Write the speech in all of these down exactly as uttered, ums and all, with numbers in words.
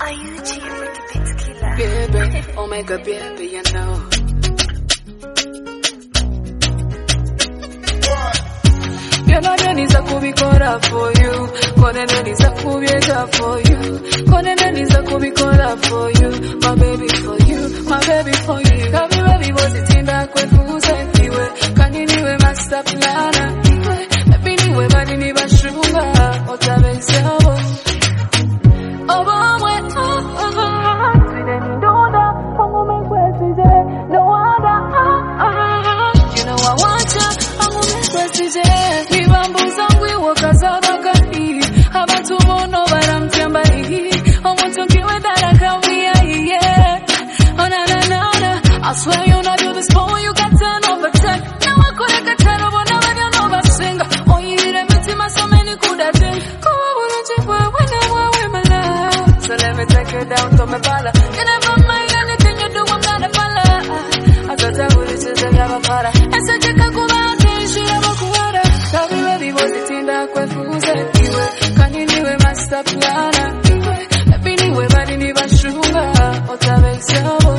Are you cheating with the big tequila? Baby, oh my god, baby, you know. Yana naniza kubikora for you. Kone naniza kubiega for you. Kone naniza kubikora for you. My baby for you, my baby for you. Kabi baby bozitinda kwefuza iwe. Kaniniwe master plana iwe. Baby niwe bani nibashunga. Otabezabo. Obo mwe oh oh oh. Twide ndoda, pangu mekwezije. No wonder ah ah. You know I want ya, pangu mekwezije. Nibambuza ngwiwo kazabagari. Abantu bono baramtyambari. Omuntu kiwe darakawia yeah. Oh na na na na. I swear you know do this for you got ten over ten. Now I could get ten over never you know but sing. Oh you didn't meet my so many could have been. Come on wouldn't you when I want women now. So let me take you down to my pala. You never mind anything you do I'm gonna follow. I thought I would just have a para. And so you can go back and she have a kuara. Kabi baby was it in that kwefuze iwe. Kaniniwe master plana iwe. Baby niwe bani nibashunga. Otabezabo.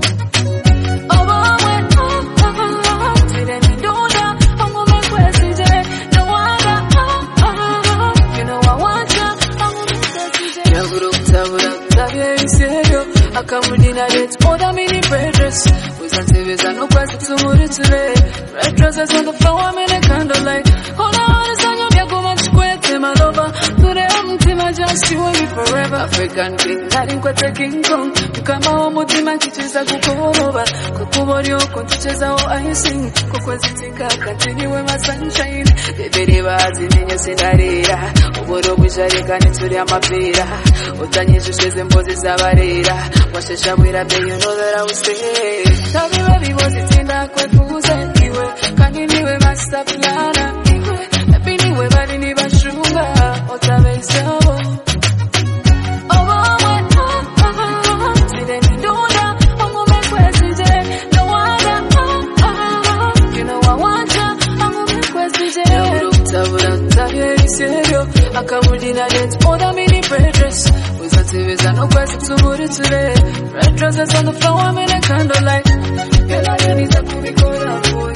Akamudina let's order mini red dress. Uzanteveza no kwasi tumuri today. Red dresses on the floor, I'm in a candlelight. Hold on, it's on your biago manchikwete malova. Today I'm tima just you and me forever. African king, narin kwete king kong. Ukama wa mutima kicheza kukoroba. Kukubori oko nticheza o I sing. Kukwezitika continue my sunshine. Beberi bazi ninyo sinarira. Uboro bwisharika nituri amapira. Utanyishusheze mbozi zabarira. Washesha wira day you know that I will stay. Tell me baby was it in that kwefuze iwe. Kaniniwe master plana iwe. Baby niwe bani nibashunga. Otabezabo. Obo mwe oh oh oh. Twide ndoda, pangu mekwezije. No wonder oh oh. You know I want ya, pangu mekwezije. Tabura tabye iserio. Akamudina let's order mini red dress. Uzanteveza no kwasi tumuri today. Red dresses on the floor, I'm in a candlelight. Yena naniza kubikora for